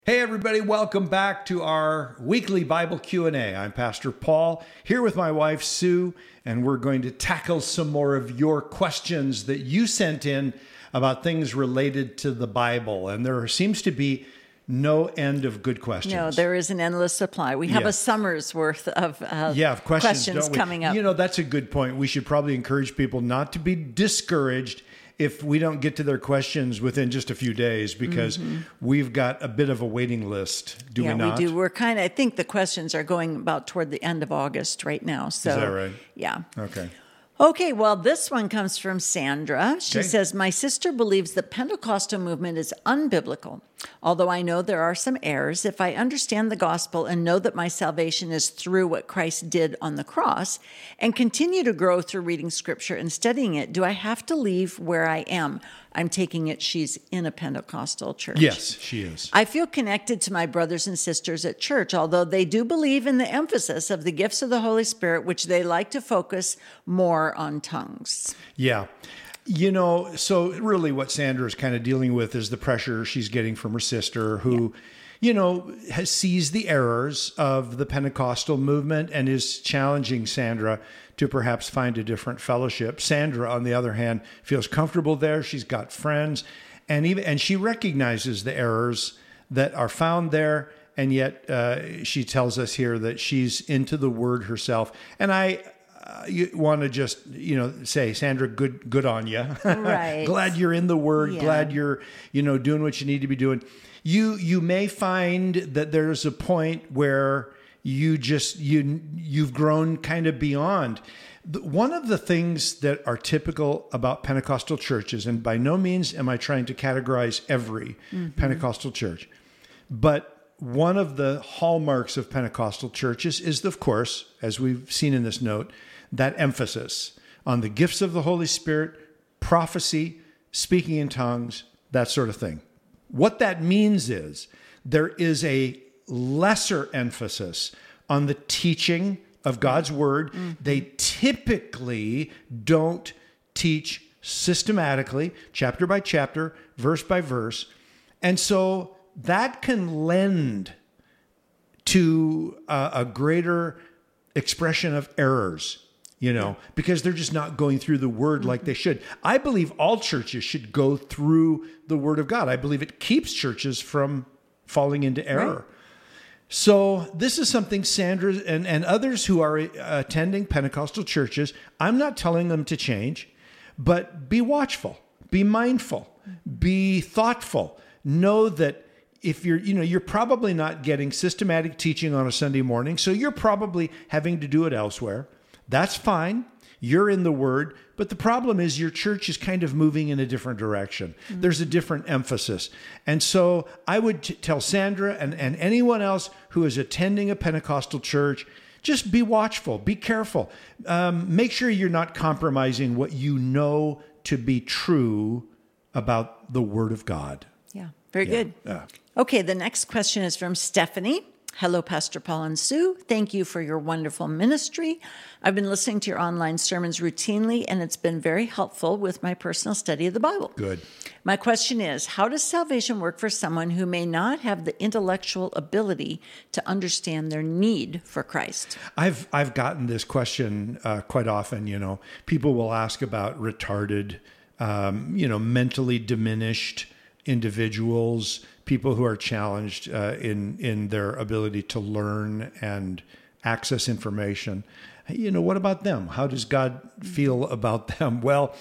Hey everybody, welcome back to our weekly Bible Q&A. I'm Pastor Paul, here with my wife Sue, and we're going to tackle some more of your questions that you sent in about things related to the Bible. And there seems to be no end of good questions. No, there is an endless supply. We have a summer's worth of questions coming up. You know, that's a good point. We should probably encourage people not to be discouraged if we don't get to their questions within just a few days, because we've got a bit of a waiting list, do we not? Yeah, we do. We're I think the questions are going about toward the end of August right now. So, is that right? Yeah. Okay, well, this one comes from Sandra. She says, my sister believes the Pentecostal movement is unbiblical. Although I know there are some errors, if I understand the gospel and know that my salvation is through what Christ did on the cross and continue to grow through reading scripture and studying it, do I have to leave where I am? I'm taking it she's in a Pentecostal church. Yes, she is. I feel connected to my brothers and sisters at church, although they do believe in the emphasis of the gifts of the Holy Spirit, which they like to focus more on tongues. Yeah. You know, so really what Sandra is kind of dealing with is the pressure she's getting from her sister who, you know, sees the errors of the Pentecostal movement and is challenging Sandra to perhaps find a different fellowship. Sandra, on the other hand, feels comfortable there. She's got friends, and she recognizes the errors that are found there. And yet she tells us here that she's into the Word herself. And you want to just, say, Sandra, good on you. Right. Glad you're in the Word. Yeah. Glad you're, doing what you need to be doing. You may find that there's a point where you've grown kind of beyond. One of the things that are typical about Pentecostal churches, and by no means am I trying to categorize every Pentecostal church, but one of the hallmarks of Pentecostal churches is, of course, as we've seen in this note, that emphasis on the gifts of the Holy Spirit, prophecy, speaking in tongues, that sort of thing. What that means is there is a lesser emphasis on the teaching of God's Word. They typically don't teach systematically, chapter by chapter, verse by verse. And so that can lend to a greater expression of errors, because they're just not going through the Word like they should. I believe all churches should go through the Word of God. I believe it keeps churches from falling into error. Right. So this is something Sandra and others who are attending Pentecostal churches, I'm not telling them to change, but be watchful, be mindful, be thoughtful. Know that if you're probably not getting systematic teaching on a Sunday morning, so you're probably having to do it elsewhere. That's fine. You're in the Word, but the problem is your church is kind of moving in a different direction. There's a different emphasis. And so I would tell Sandra and anyone else who is attending a Pentecostal church, just be watchful, be careful. Make sure you're not compromising what you know to be true about the Word of God. Yeah, very good. Okay, the next question is from Stephanie. Hello, Pastor Paul and Sue. Thank you for your wonderful ministry. I've been listening to your online sermons routinely, and it's been very helpful with my personal study of the Bible. Good. My question is, how does salvation work for someone who may not have the intellectual ability to understand their need for Christ? I've gotten this question quite often. People will ask about retarded, mentally diminished individuals, people who are challenged in their ability to learn and access information. What about them? How does God feel about them? Well,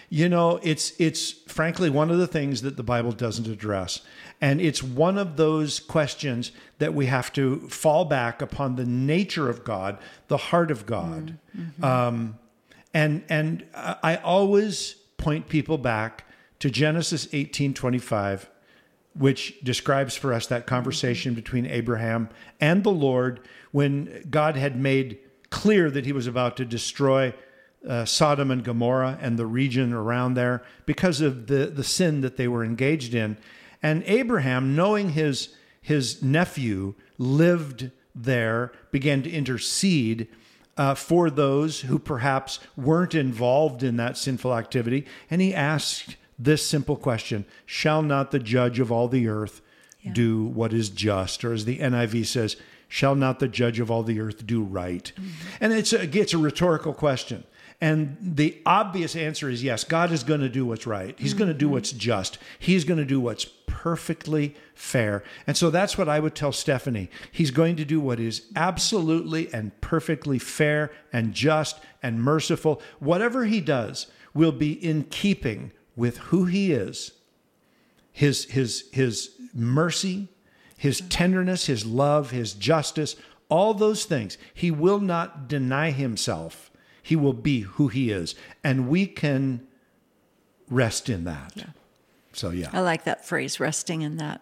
it's frankly one of the things that the Bible doesn't address. And it's one of those questions that we have to fall back upon the nature of God, the heart of God. And I always point people back to Genesis 18:25, which describes for us that conversation between Abraham and the Lord when God had made clear that he was about to destroy Sodom and Gomorrah and the region around there because of the sin that they were engaged in. And Abraham, knowing his nephew lived there, began to intercede for those who perhaps weren't involved in that sinful activity. And he asked this simple question: shall not the judge of all the earth do what is just, or as the NIV says, shall not the judge of all the earth do right? And it's a rhetorical question. And the obvious answer is yes, God is going to do what's right. He's going to do what's just. He's going to do what's perfectly fair. And so that's what I would tell Stephanie. He's going to do what is absolutely and perfectly fair and just and merciful. Whatever he does will be in keeping with who he is, his mercy, his tenderness, his love, his justice, all those things. He will not deny himself. He will be who he is. And we can rest in that. Yeah. So, yeah. I like that phrase, resting in that.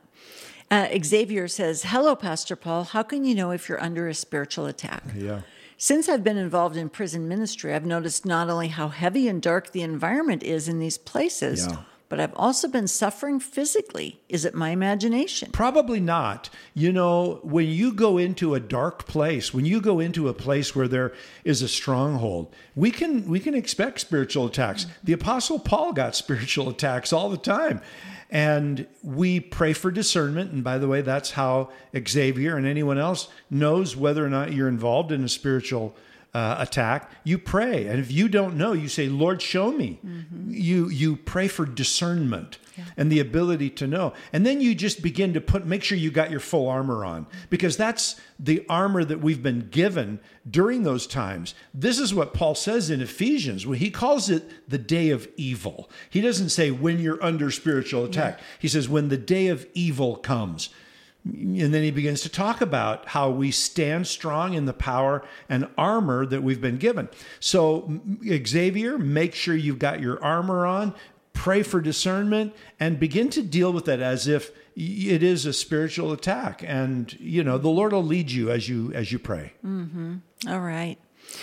Xavier says, hello, Pastor Paul. How can you know if you're under a spiritual attack? Yeah. Since I've been involved in prison ministry, I've noticed not only how heavy and dark the environment is in these places, but I've also been suffering physically. Is it my imagination? Probably not. You know, when you go into a dark place, when you go into a place where there is a stronghold, we can expect spiritual attacks. The Apostle Paul got spiritual attacks all the time. And we pray for discernment. And by the way, that's how Xavier and anyone else knows whether or not you're involved in a spiritual attack. You pray. And if you don't know, you say, Lord, show me. You pray for discernment and the ability to know. And then you just begin to make sure you got your full armor on, because that's the armor that we've been given during those times. This is what Paul says in Ephesians. He calls it the day of evil. He doesn't say when you're under spiritual attack. He says when the day of evil comes. And then he begins to talk about how we stand strong in the power and armor that we've been given. So, Xavier, make sure you've got your armor on, pray for discernment, and begin to deal with it as if it is a spiritual attack. And, you know, the Lord will lead you as you pray. All right.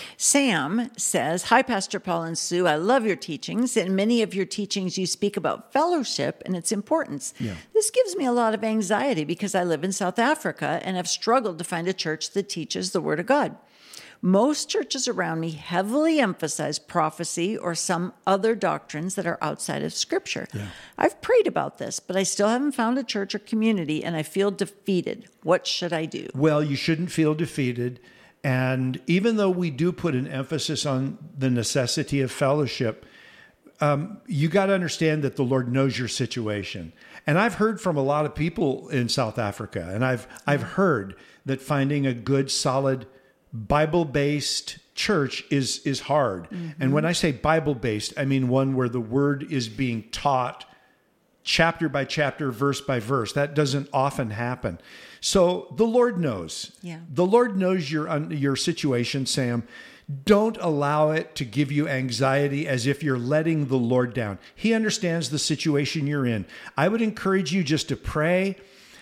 Sam says, hi, Pastor Paul and Sue. I love your teachings. In many of your teachings, you speak about fellowship and its importance. Yeah. This gives me a lot of anxiety because I live in South Africa and have struggled to find a church that teaches the Word of God. Most churches around me heavily emphasize prophecy or some other doctrines that are outside of Scripture. Yeah. I've prayed about this, but I still haven't found a church or community, and I feel defeated. What should I do? Well, you shouldn't feel defeated. And even though we do put an emphasis on the necessity of fellowship, you got to understand that the Lord knows your situation. And I've heard from a lot of people in South Africa, and I've heard that finding a good, solid, Bible-based church is hard. And when I say Bible-based, I mean one where the Word is being taught chapter by chapter, verse by verse. That doesn't often happen. So the Lord knows. Yeah. The Lord knows your situation, Sam. Don't allow it to give you anxiety as if you're letting the Lord down. He understands the situation you're in. I would encourage you just to pray.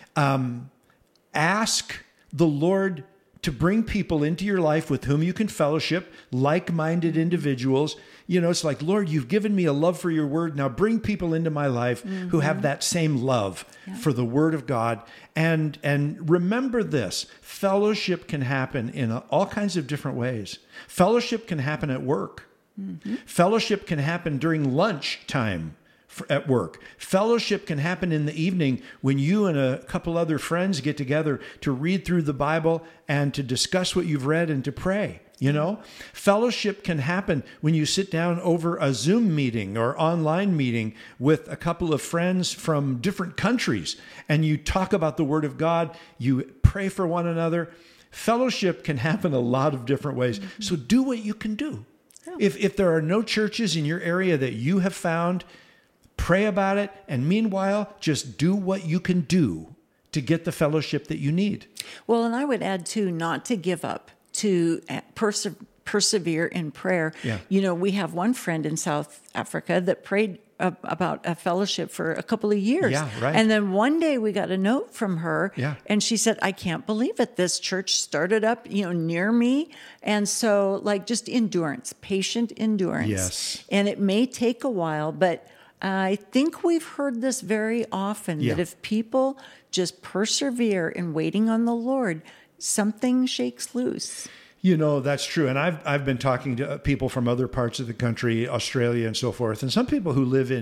Ask the Lord to bring people into your life with whom you can fellowship, like-minded individuals. You know, it's like, Lord, you've given me a love for your word. Now bring people into my life who have that same love for the word of God. And remember this, fellowship can happen in all kinds of different ways. Fellowship can happen at work. Fellowship can happen during lunch time at work. Fellowship can happen in the evening when you and a couple other friends get together to read through the Bible and to discuss what you've read and to pray. You know, fellowship can happen when you sit down over a Zoom meeting or online meeting with a couple of friends from different countries and you talk about the Word of God, you pray for one another. Fellowship can happen a lot of different ways. So do what you can do. Yeah. If there are no churches in your area that you have found, pray about it. And meanwhile, just do what you can do to get the fellowship that you need. Well, and I would add too, not to give up, to persevere in prayer. Yeah. You know, we have one friend in South Africa that prayed about a fellowship for a couple of years. Yeah, right. And then one day we got a note from her and she said, I can't believe it. This church started up, near me. And so just endurance, patient endurance. Yes. And it may take a while, but I think we've heard this very often, that if people just persevere in waiting on the Lord, something shakes loose. You know, that's true. And I've been talking to people from other parts of the country, Australia and so forth, and some people who live in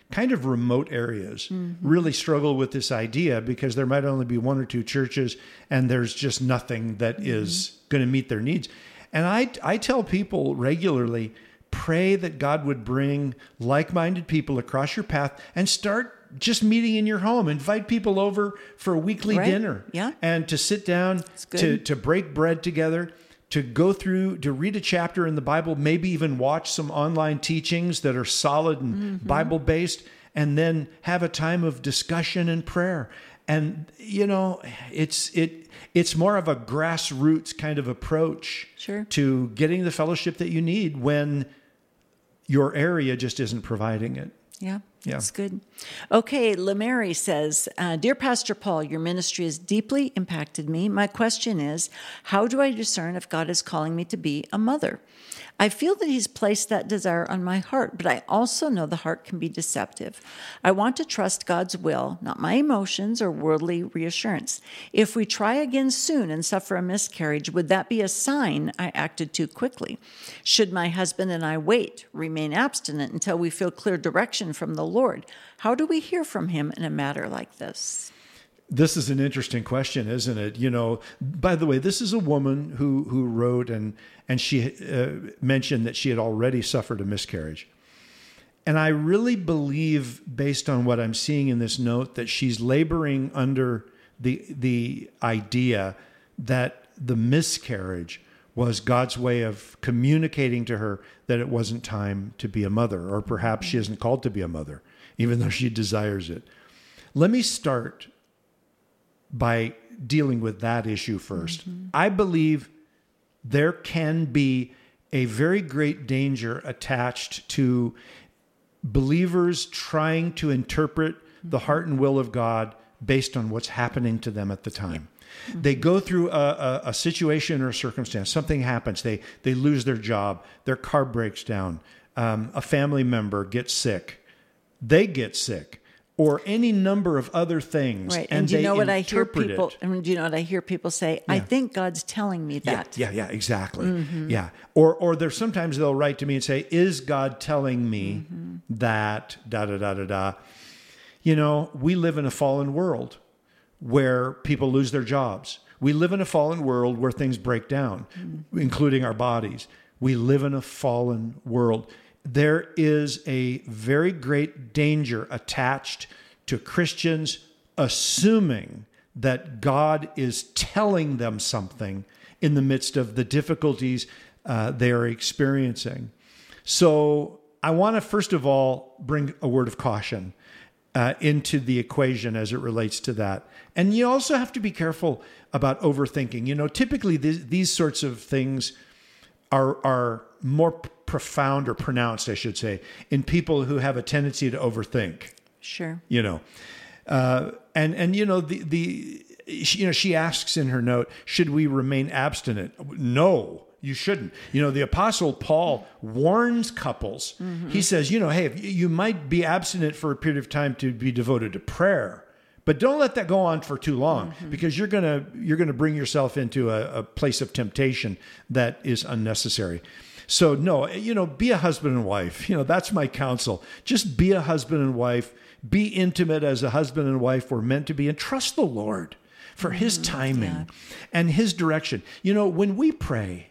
kind of remote areas really struggle with this idea because there might only be one or two churches and there's just nothing that is going to meet their needs. And I tell people regularly, pray that God would bring like-minded people across your path and start just meeting in your home. Invite people over for a weekly dinner and to sit down, to break bread together, to go through, to read a chapter in the Bible, maybe even watch some online teachings that are solid and Bible-based, and then have a time of discussion and prayer. And, you know, it's more of a grassroots kind of approach to getting the fellowship that you need when your area just isn't providing it. Yeah, that's good. Okay, LeMary says, Dear Pastor Paul, your ministry has deeply impacted me. My question is, how do I discern if God is calling me to be a mother? I feel that he's placed that desire on my heart, but I also know the heart can be deceptive. I want to trust God's will, not my emotions or worldly reassurance. If we try again soon and suffer a miscarriage, would that be a sign I acted too quickly? Should my husband and I wait, remain abstinent until we feel clear direction from the Lord? How do we hear from him in a matter like this? This is an interesting question, isn't it? You know, by the way, this is a woman who wrote and she mentioned that she had already suffered a miscarriage. And I really believe, based on what I'm seeing in this note, that she's laboring under the idea that the miscarriage was God's way of communicating to her that it wasn't time to be a mother, or perhaps she isn't called to be a mother, even though she desires it. Let me start by dealing with that issue first. I believe there can be a very great danger attached to believers trying to interpret the heart and will of God based on what's happening to them at the time. They go through a situation or a circumstance. Something happens. They lose their job. Their car breaks down. A family member gets sick. They get sick. Or any number of other things. Right. And do you know what I hear people? And do you know what I hear people say? I think God's telling me that. Yeah, exactly. Yeah. Or there's sometimes they'll write to me and say, is God telling me that You know, we live in a fallen world where people lose their jobs. We live in a fallen world where things break down, including our bodies. We live in a fallen world. There is a very great danger attached to Christians assuming that God is telling them something in the midst of the difficulties they are experiencing. So I want to, first of all, bring a word of caution into the equation as it relates to that. And you also have to be careful about overthinking. You know, typically these sorts of things are more profound or pronounced, I should say, in people who have a tendency to overthink. Sure. You know, and you know, she asks in her note, should we remain abstinent? No, you shouldn't. You know, the Apostle Paul warns couples. He says, you know, hey, you might be abstinent for a period of time to be devoted to prayer, but don't let that go on for too long because you're gonna bring yourself into a place of temptation that is unnecessary. So no, you know, be a husband and wife. You know, that's my counsel. Just be a husband and wife. Be intimate as a husband and wife were meant to be, and trust the Lord for his timing and his direction. You know, when we pray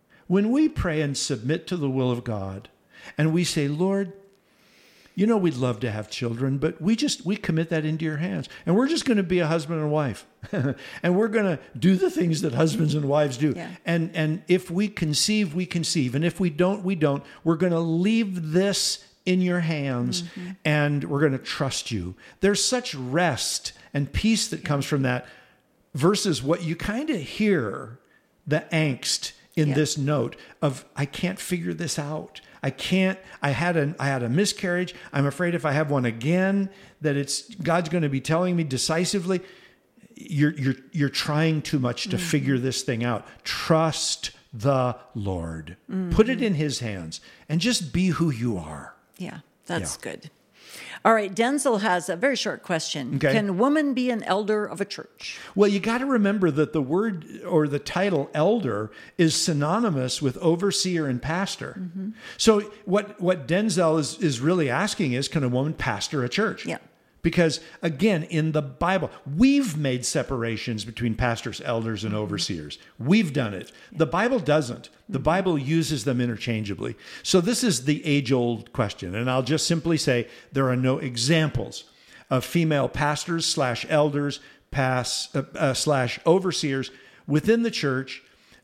and submit to the will of God, and we say, Lord, you know, we'd love to have children, but we commit that into your hands. And we're just going to be a husband and wife. And we're going to do the things that husbands and wives do. Yeah. And if we conceive, we conceive. And if we don't, we don't. We're going to leave this in your hands and we're going to trust you. There's such rest and peace that comes from that versus what you kind of hear, the angst in this note of, I can't figure this out. I had a miscarriage. I'm afraid if I have one again, that God's going to be telling me decisively, you're trying too much to figure this thing out. Trust the Lord. Put it in his hands and just be who you are. Yeah, that's good. All right, Denzel has a very short question. Okay. Can a woman be an elder of a church? Well, you got to remember that the word or the title elder is synonymous with overseer and pastor. Mm-hmm. So what Denzel is really asking is, can a woman pastor a church? Yeah. Because again, in the Bible, we've made separations between pastors, elders, and overseers. We've done it. The Bible doesn't. The Bible uses them interchangeably. So this is the age-old question. And I'll just simply say there are no examples of female pastors / elders / overseers within the church.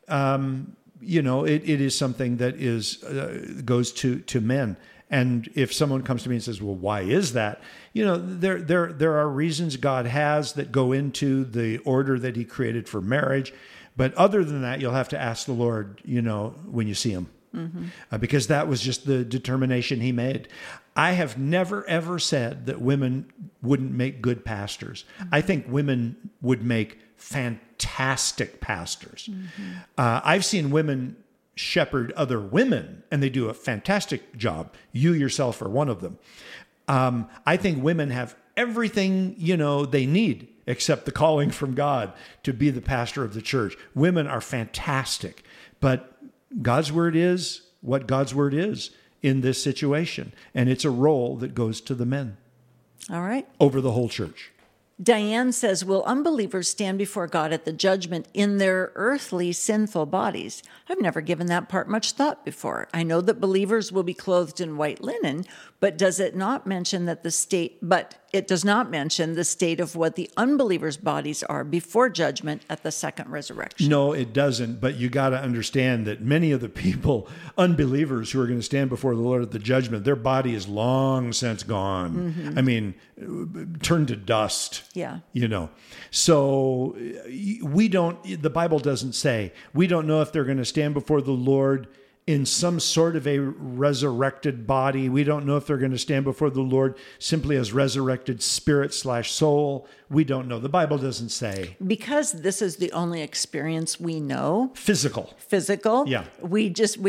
It is something that goes to men. And if someone comes to me and says, well, why is that? There are reasons God has that go into the order that he created for marriage. But other than that, you'll have to ask the Lord, when you see him, because that was just the determination he made. I have never, ever said that women wouldn't make good pastors. I think women would make fantastic pastors. I've seen women shepherd other women, and they do a fantastic job. You yourself are one of them. I think women have everything, they need, except the calling from God to be the pastor of the church. Women are fantastic, but God's word is what God's word is in this situation. And it's a role that goes to the men. All right. Over the whole church. Diane says, will unbelievers stand before God at the judgment in their earthly sinful bodies? I've never given that part much thought before. I know that believers will be clothed in white linen, but it does not mention the state of what the unbelievers' bodies are before judgment at the second resurrection. No, it doesn't. But you got to understand that many of the people, unbelievers who are going to stand before the Lord at the judgment, their body is long since gone. Mm-hmm. I mean, turned to dust. Yeah. So the Bible doesn't say. We don't know if they're going to stand before the Lord in some sort of a resurrected body. We don't know if they're going to stand before the Lord simply as resurrected spirit / soul. We don't know. The Bible doesn't say. Because this is the only experience we know. Physical. Yeah. We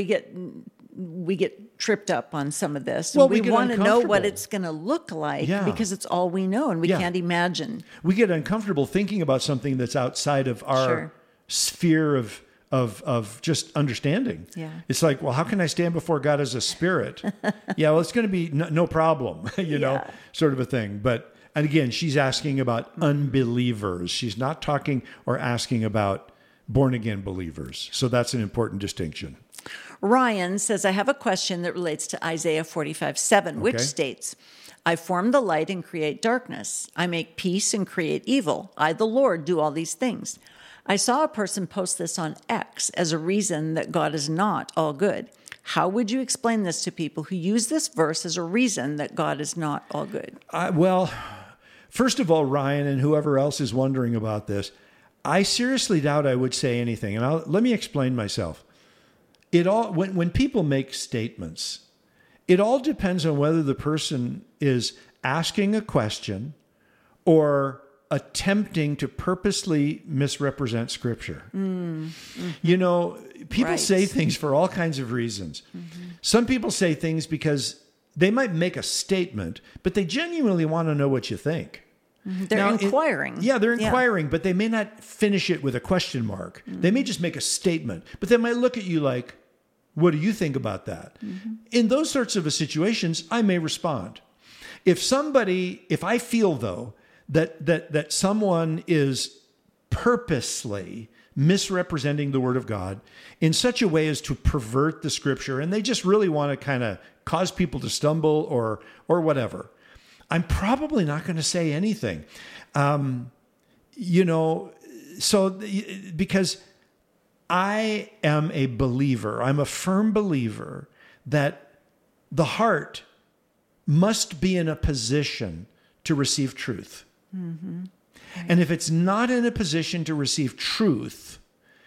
get tripped up on some of this. Well, we want to know what it's going to look like because it's all we know and we can't imagine. We get uncomfortable thinking about something that's outside of our sphere of just understanding. Yeah. It's like, well, how can I stand before God as a spirit? It's going to be no problem, sort of a thing. And again, she's asking about unbelievers. She's not talking or asking about born again believers. So that's an important distinction. Ryan says, I have a question that relates to Isaiah 45:7, which states, I form the light and create darkness. I make peace and create evil. I, the Lord, do all these things. I saw a person post this on X as a reason that God is not all good. How would you explain this to people who use this verse as a reason that God is not all good? Well, first of all, Ryan, and whoever else is wondering about this, I seriously doubt I would say anything. And let me explain myself. When people make statements, it all depends on whether the person is asking a question or attempting to purposely misrepresent Scripture. People say things for all kinds of reasons. Mm-hmm. Some people say things because they might make a statement, but they genuinely want to know what you think. Mm-hmm. They're inquiring. They're inquiring, but they may not finish it with a question mark. Mm-hmm. They may just make a statement, but they might look at you like, what do you think about that? Mm-hmm. In those sorts of situations, I may respond. If I feel, though, that someone is purposely misrepresenting the Word of God in such a way as to pervert the Scripture, and they just really want to kind of cause people to stumble or whatever, I'm probably not going to say anything. Because I am a believer, I'm a firm believer that the heart must be in a position to receive truth. Mm-hmm. Right. And if it's not in a position to receive truth,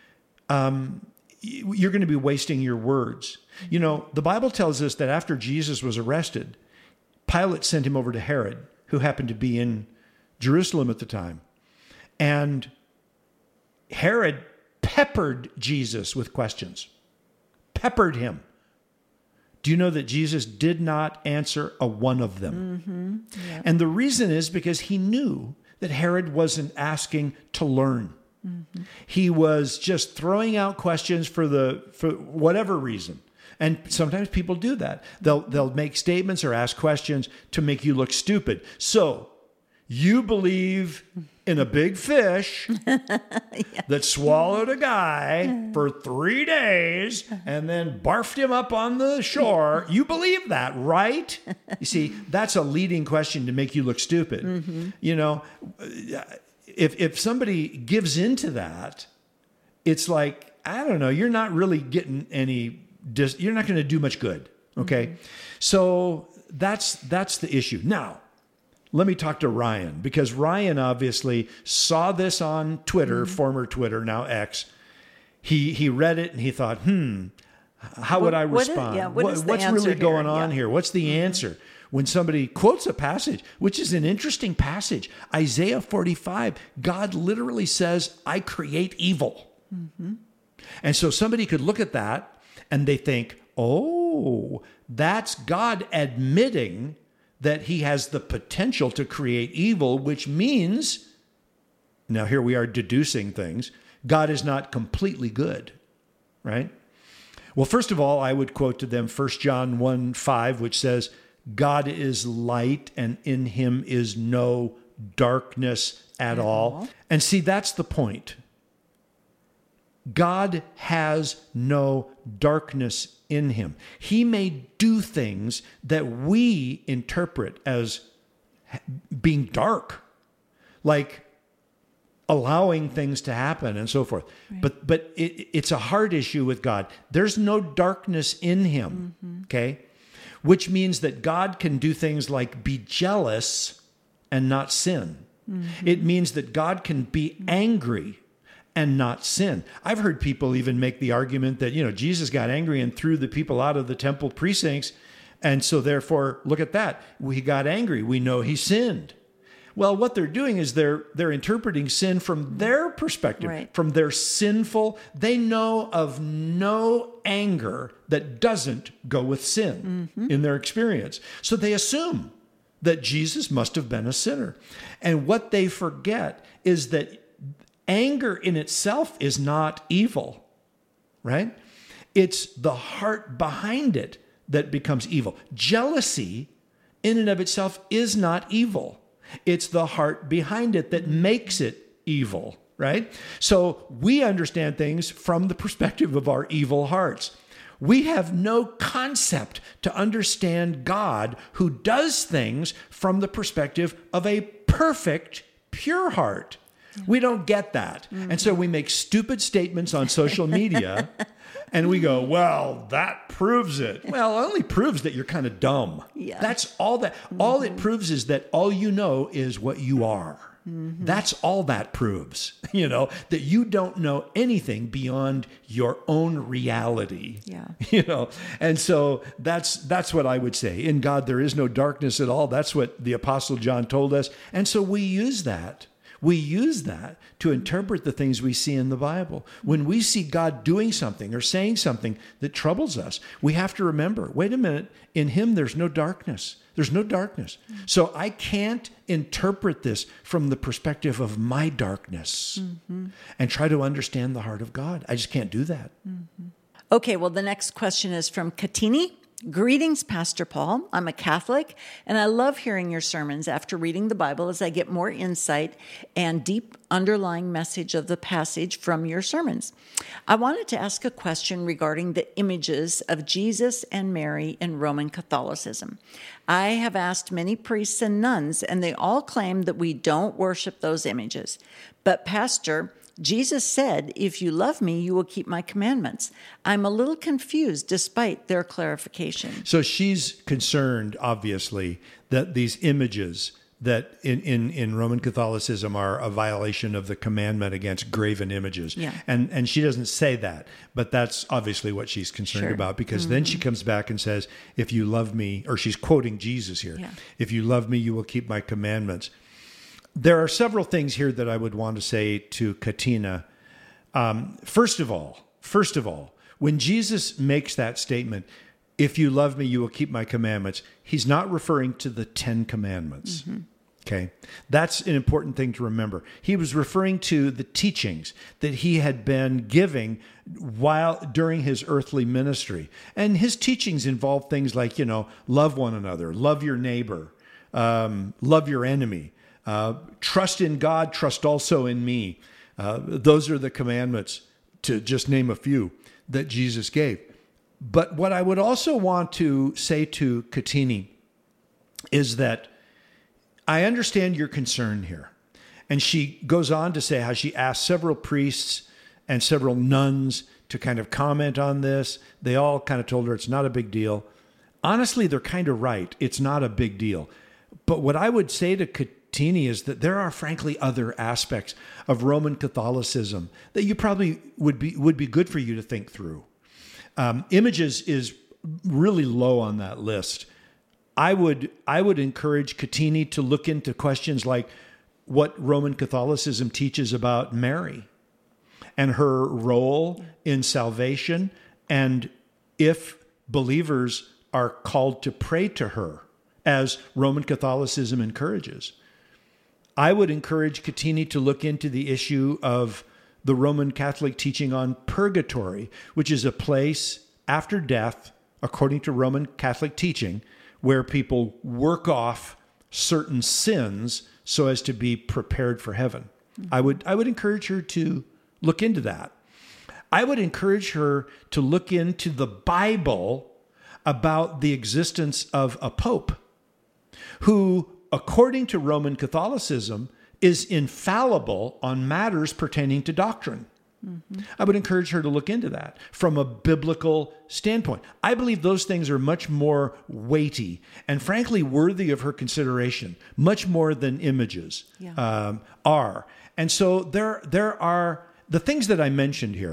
you're going to be wasting your words. The Bible tells us that after Jesus was arrested, Pilate sent him over to Herod, who happened to be in Jerusalem at the time. And Herod peppered Jesus with questions. Peppered him. Do you know that Jesus did not answer a one of them? Mm-hmm. Yep. And the reason is because he knew that Herod wasn't asking to learn. Mm-hmm. He was just throwing out questions for whatever reason. And sometimes people do that. They'll make statements or ask questions to make you look stupid. So you believe in a big fish that swallowed a guy for 3 days and then barfed him up on the shore. You believe that, right? You see, that's a leading question to make you look stupid. Mm-hmm. You know, if somebody gives into that, it's like, I don't know, you're not really getting you're not going to do much good. Okay. Mm-hmm. So that's the issue. Now, let me talk to Ryan, because Ryan obviously saw this on Twitter, former Twitter, now X. He read it and he thought, how would I respond? What's really going on here? What's the answer? When somebody quotes a passage, which is an interesting passage, Isaiah 45, God literally says, I create evil. Mm-hmm. And so somebody could look at that and they think, oh, that's God admitting that he has the potential to create evil, which means, now here we are deducing things, God is not completely good, right? Well, first of all, I would quote to them 1 John 1:5, which says, God is light and in him is no darkness at all. And see, that's the point. God has no darkness in him. He may do things that we interpret as being dark, like allowing things to happen and so forth. Right. But it's a hard issue with God. There's no darkness in him, okay? Which means that God can do things like be jealous and not sin. Mm-hmm. It means that God can be angry and not sin. I've heard people even make the argument that, Jesus got angry and threw the people out of the temple precincts. And so therefore, look at that. He got angry. We know he sinned. Well, what they're doing is they're interpreting sin from their perspective, right, from their sinful. They know of no anger that doesn't go with sin in their experience. So they assume that Jesus must have been a sinner. And what they forget is that anger in itself is not evil, right? It's the heart behind it that becomes evil. Jealousy in and of itself is not evil. It's the heart behind it that makes it evil, right? So we understand things from the perspective of our evil hearts. We have no concept to understand God, who does things from the perspective of a perfect, pure heart. We don't get that. And so we make stupid statements on social media and we go, well, that proves it. Well, it only proves that you're kind of dumb. Yeah. That's all that. All it proves is that all you know is what you are. That's all that proves, that you don't know anything beyond your own reality. Yeah. And so that's what I would say. In God, there is no darkness at all. That's what the Apostle John told us. And so we use that. We use that to interpret the things we see in the Bible. When we see God doing something or saying something that troubles us, we have to remember, wait a minute, in him there's no darkness. There's no darkness. So I can't interpret this from the perspective of my darkness and try to understand the heart of God. I just can't do that. Okay, well, the next question is from Katini. Greetings, Pastor Paul. I'm a Catholic, and I love hearing your sermons after reading the Bible as I get more insight and deep underlying message of the passage from your sermons. I wanted to ask a question regarding the images of Jesus and Mary in Roman Catholicism. I have asked many priests and nuns, and they all claim that we don't worship those images. But Pastor, Jesus said, if you love me, you will keep my commandments. I'm a little confused despite their clarification. So she's concerned, obviously, that these images that in Roman Catholicism are a violation of the commandment against graven images. Yeah. And she doesn't say that, but that's obviously what she's concerned about, because then she comes back and says, if you love me, or she's quoting Jesus here, if you love me, you will keep my commandments. There are several things here that I would want to say to Katina. First of all, when Jesus makes that statement, if you love me, you will keep my commandments. He's not referring to the 10 commandments. Mm-hmm. Okay. That's an important thing to remember. He was referring to the teachings that he had been giving during his earthly ministry. And his teachings involve things like, love one another, love your neighbor, love your enemy, trust in God, trust also in me. Those are the commandments, to just name a few, that Jesus gave. But what I would also want to say to Katini is that I understand your concern here. And she goes on to say how she asked several priests and several nuns to kind of comment on this. They all kind of told her it's not a big deal. Honestly, they're kind of right. It's not a big deal. But what I would say to Katini is that there are frankly other aspects of Roman Catholicism that you probably would be good for you to think through. Images is really low on that list. I would encourage Katini to look into questions like what Roman Catholicism teaches about Mary and her role in salvation, and if believers are called to pray to her, as Roman Catholicism encourages. I would encourage Katini to look into the issue of the Roman Catholic teaching on purgatory, which is a place after death, according to Roman Catholic teaching, where people work off certain sins so as to be prepared for heaven. Mm-hmm. I would encourage her to look into that. I would encourage her to look into the Bible about the existence of a pope who, according to Roman Catholicism, is infallible on matters pertaining to doctrine. Mm-hmm. I would encourage her to look into that from a biblical standpoint. I believe those things are much more weighty and frankly worthy of her consideration, much more than images are. And so there are the things that I mentioned here,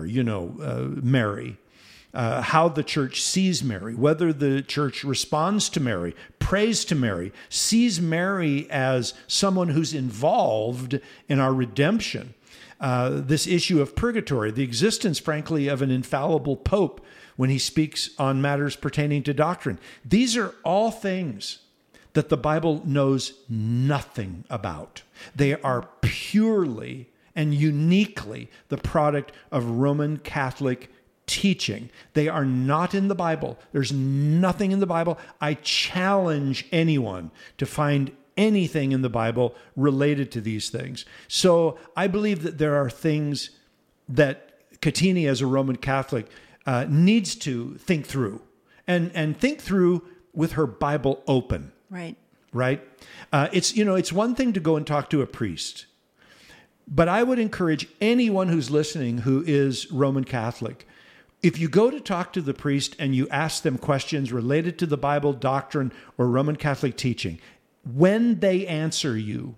Mary, how the church sees Mary, whether the church responds to Mary, prays to Mary, sees Mary as someone who's involved in our redemption. This issue of purgatory, the existence, frankly, of an infallible pope when he speaks on matters pertaining to doctrine. These are all things that the Bible knows nothing about. They are purely and uniquely the product of Roman Catholic teaching. They are not in the Bible. There's nothing in the Bible. I challenge anyone to find anything in the Bible related to these things. So I believe that there are things that Katini, as a Roman Catholic, needs to think through and think through with her Bible open. Right. It's one thing to go and talk to a priest, but I would encourage anyone who's listening who is Roman Catholic, if you go to talk to the priest and you ask them questions related to the Bible, doctrine, or Roman Catholic teaching, when they answer you,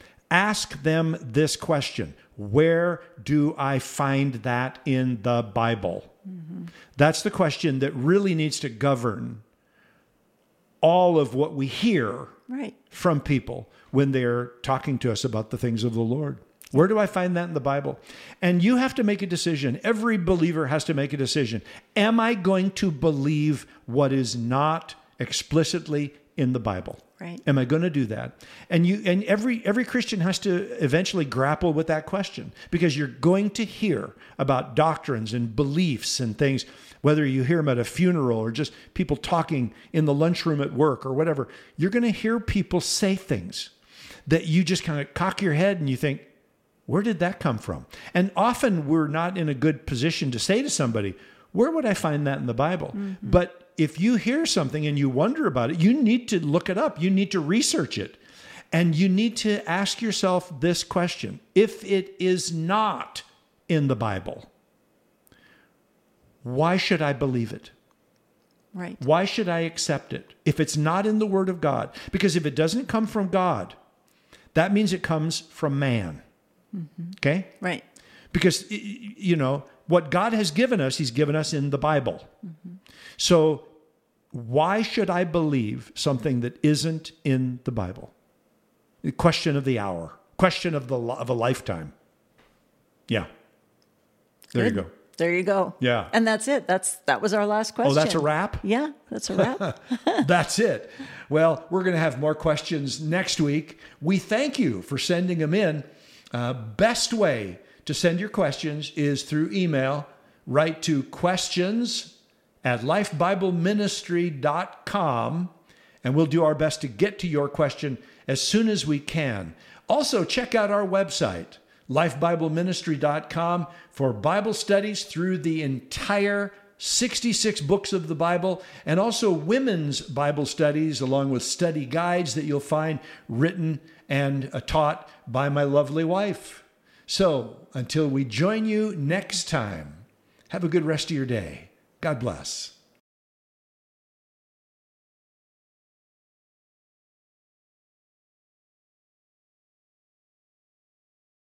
ask them this question: where do I find that in the Bible? Mm-hmm. That's the question that really needs to govern all of what we hear from people when they're talking to us about the things of the Lord. Where do I find that in the Bible? And you have to make a decision. Every believer has to make a decision. Am I going to believe what is not explicitly in the Bible? Am I going to do that? And every Christian has to eventually grapple with that question, because you're going to hear about doctrines and beliefs and things, whether you hear them at a funeral or just people talking in the lunchroom at work or whatever. You're going to hear people say things that you just kind of cock your head and you think, where did that come from? And often we're not in a good position to say to somebody, where would I find that in the Bible? Mm-hmm. But if you hear something and you wonder about it, you need to look it up. You need to research it. And you need to ask yourself this question: if it is not in the Bible, why should I believe it? Why should I accept it if it's not in the Word of God? Because if it doesn't come from God, that means it comes from man. Mm-hmm. Okay? Because, what God has given us, He's given us in the Bible. Mm-hmm. So why should I believe something that isn't in the Bible? The question of the hour, question of a lifetime. Yeah. There you go. There you go. Yeah. And that's it. That was our last question. Oh, that's a wrap? Yeah, that's a wrap. That's it. Well, we're going to have more questions next week. We thank you for sending them in. Best way to send your questions is through email. Write to questions@lifebibleministry.com, and we'll do our best to get to your question as soon as we can. Also, check out our website, lifebibleministry.com, for Bible studies through the entire 66 books of the Bible, and also women's Bible studies, along with study guides that you'll find written and taught by my lovely wife. So, until we join you next time, have a good rest of your day. God bless.